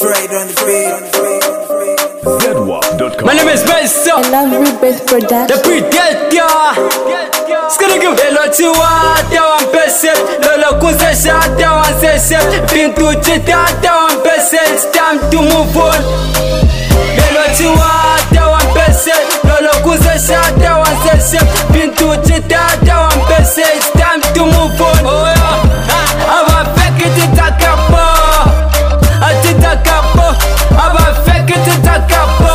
Trade on the beat. ZWAP.com. My name is Mesa. I love Rebirth Production. The Predator. Skadagum. Hello Chiwata one person. Lolo Kusashata one session. Pintu Chitata one person. It's time to move on. Hello Chiwata one person. Lolo Kusashata one session. Pintu Chitata one person. It's time to move on. Oh yeah. Aba fake it takapo. Atitakapo. Aba fake it takapo.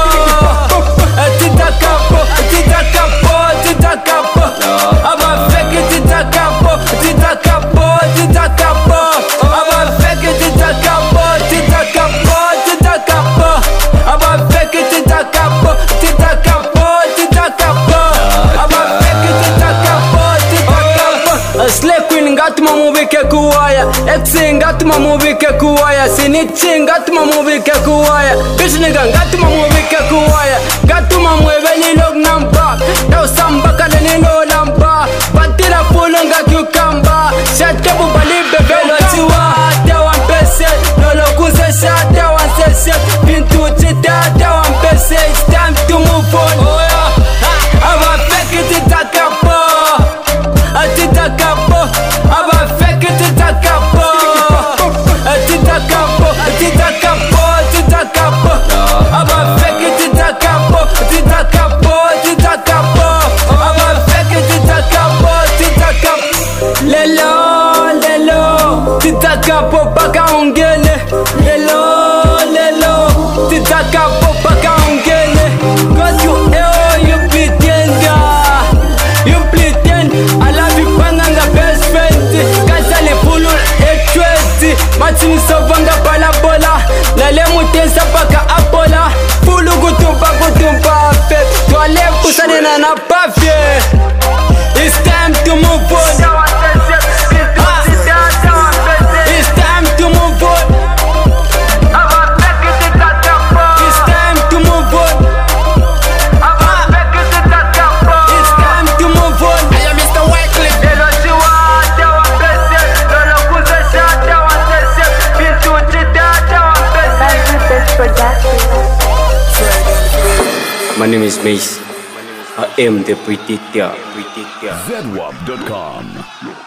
Atitakapo. Atitakapo. Atitakapo. Aba fake it takapo. Atitakapo. Atitakapo. Aba fake it takapo. Atitakapo. Atitakapo. Aba fake it takapo. Atitakapo. Atitakapo. Aba fake it takapo. Atitakapo. Slay queen ngatuma mubike kuwaya. Ex ngatuma mubike kuwaya. Sinichi ngatuma mubike kuwaya. Bitch nigga ngatuma mubike kuwaya. Ngatuma mwebeli log namba. Dau samba kale nino lamba. Patira fulo nga cucumber. Shate bubali bebelo chiwa. Dawa mpese. Lolo kuze shate wan sese. Pintu chita dawa mpese. It's time to move on. Oh yeah. Aba fake it takapo. Atitakapo. Aba fake it takapo. Atitakapo. Atitakapo. Atitakapo. Aba fake it takapo. Atitakapo. Atitakapo. Aba fake it takapo. Atitakapo. Lelo, lelo. Titakapo paka ungele. Lelo, lelo. Titakapo paka ungele. Cause you pretender. You pretend. I love you panganga best friend. Kasale fulu ekweti. Matini sovanga palabola. Lale mutensa paka apola. Fulu kutumpa fe. Toale pusane na pafye. It's time to move on. It's time to move on. It's time to move on. It's time to move on. I am Mr. Wycliffe. Rebirth Production. My name is Mace. I am the Predator. ZWAP.com.